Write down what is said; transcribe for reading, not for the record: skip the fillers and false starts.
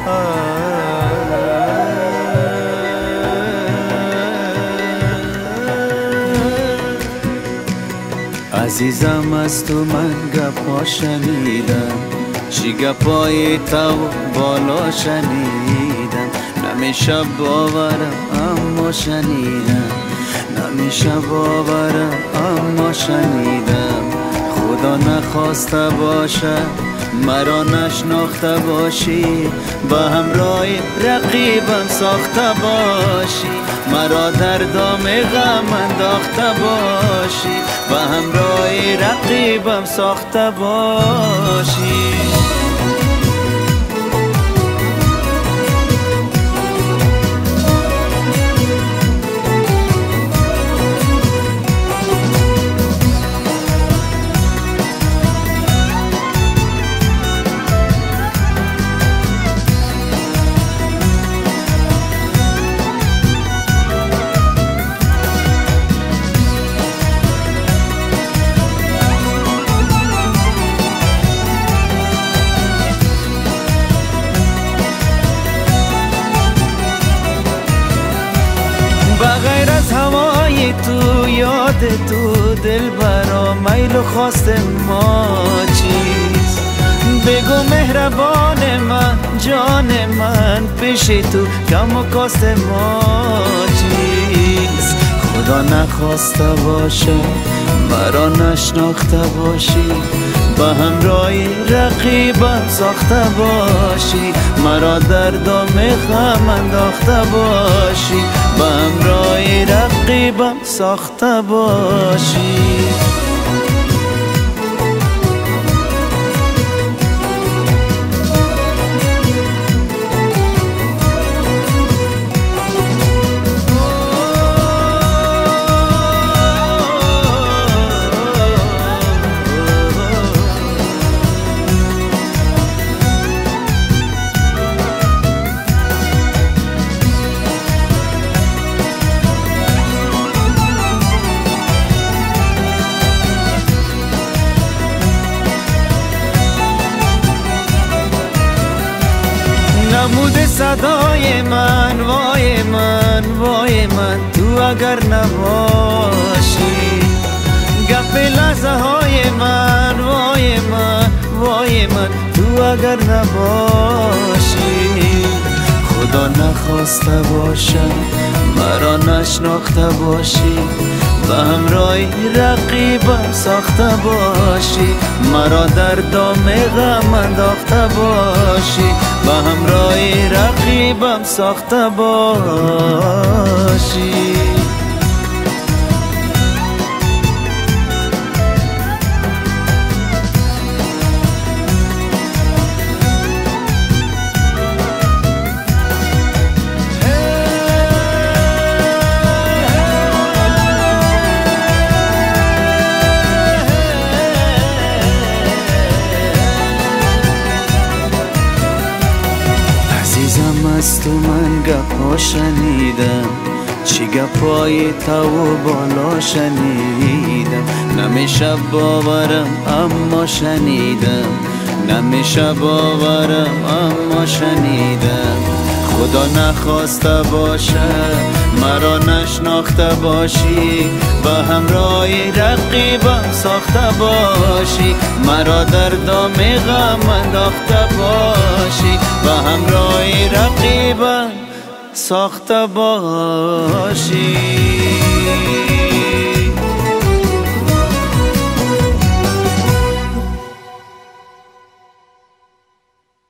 عزیزم از تو من گپا شنیدم، چی گپای تو بالا شنیدم. نمیشه باورم اما شنیدم، نمیشه باورم اما شنیدم. خدا نخواسته باشه مرا نشناخته باشی، به همراه رقیبم ساخته باشی. مرا در دام غم انداخته باشی، به همراه رقیبم ساخته باشی. بغیر از هوای تو، یاد تو، دل برا میل و خواست ما چیست؟ بگو مهربان من، جان من، پیش تو کم و کاست ما چیست؟ خدا نخواسته باشه مرا نشناخته باشی، به همراه رقیبم ساخته باشی. مرا در دام غم انداخته باشی، به همراه رقیبم ساخته باشی. نمود صدای من، وای من، وای من، تو اگر نباشی. گپ لحظه های من، وای من، وای من، تو اگر نباشی. خدا نخواسته باشه مرا نشناخته باشی، به همراه رقیبم ساخته باشی. مرا در دام غم انداخته باشی، به همراه رقیبم ساخته باشی. از تو من گپا شنیدم، چی گپای تو بالا شنیدم. نمیشه باورم اما شنیدم، نمیشه باورم اما شنیدم. خدا نخواسته باشه مرا نشناخته باشی، به همراه رقیبم ساخته باشی. مرا در دام غم انداخته باشی، به همراه رقیبم ساخته باشی.